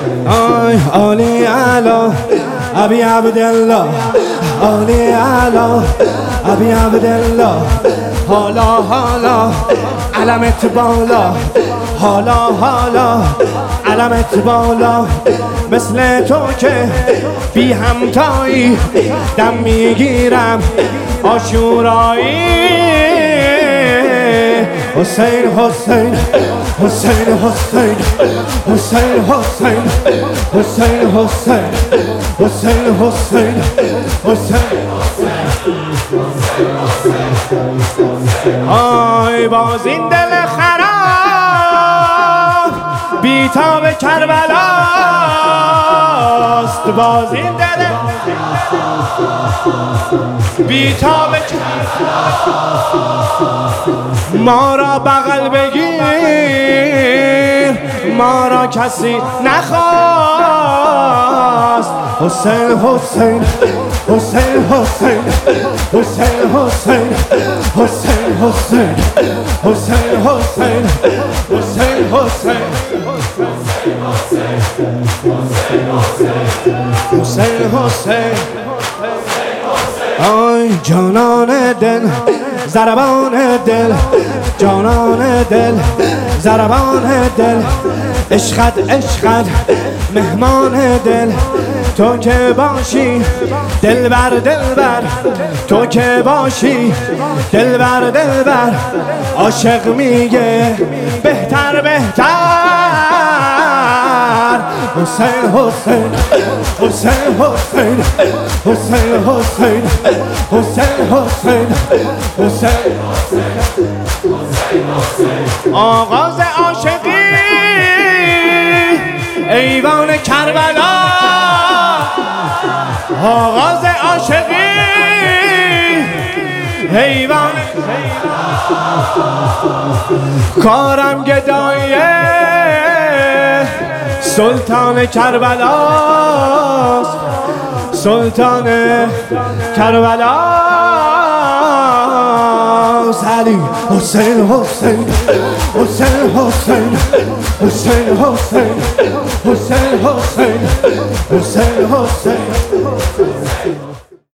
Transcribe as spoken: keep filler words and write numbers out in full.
آی علی علا ابی عبدالله، علی علا ابی عبدالله، حالا حالا علمت بالا، حالا حالا علمت بالا، مثل تو که بی همتایی دم میگیرم آشورایی. حسین حسین حسین حسین حسین حسین حسین حسین حسین حسین حسین. آی باز این دل خراب بیتاب کربلاست، باز این دل بیتاب ما را بغل بگیر، ما را کسی نخواست. حسین حسین حسین حسین حسین حسین حسین حسین حسین حسین حسین حسین حسین حسین. آی جانان دل ضربان دل، جانان دل ضربان دل، عشقت عشقت مهمان دل، تو که باشی دل بر دل بر، تو که باشی دل بر دل بر، عاشق میگه بهتر بهتر. حسین حسین حسین حسین حسین حسین حسین حسین حسین. آغاز عاشقی ایوان کربلا، آغاز عاشقی ایوان کارم گدایه سلطان کربلاست، سلطان کربلاست. علی حسین حسین حسین حسین حسین حسین حسین حسین حسین حسین.